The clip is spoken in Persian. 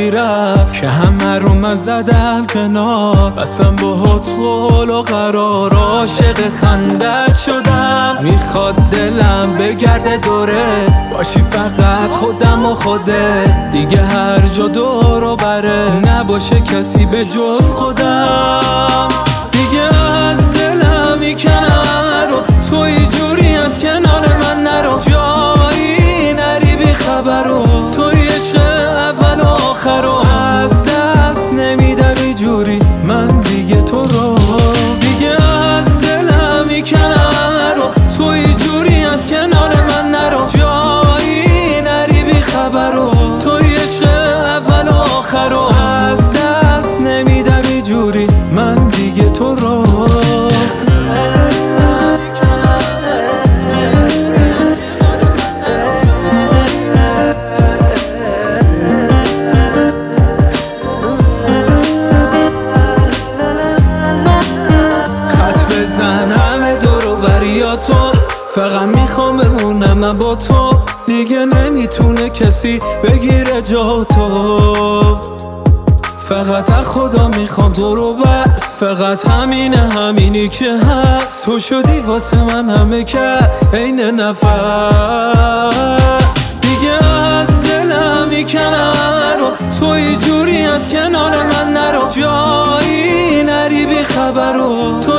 طوری رفت که همه رو من زدم کنار. بسم باهات قول و قرار، عاشق خندت شدم. میخواد دلم بگرده دوره، باشی فقط خودم و خودت. دیگه هر جا دور و بره، نباشه کسی به جز خودم. دیگه از دلم میکنم رو، توی جوری از کنار من نرو. جایی نری بی خبر رو، توی عشق اول و آخر رو. از دست نمیدم ای جوری من دیگه تو رو. دیگه از دلم میکنم رو، توی جوری از کنار من نرو. جایی نری بی خبر رو، توی عشق اول و آخر رو. از دست نمیدم ای جوری من دیگه تو رو. بزنم دور و بریاتو، فقط میخوام بمونم من با تو. دیگه نمیتونه کسی بگیره جا تو. فقط از خدا میخوام تو رو بس، فقط همینی که هست. تو شدی واسه من همه کس، عین نفس. دیگه از دلم میکنم رو، توی جوری از کنار من نرو. جایی نری بی خبر رو،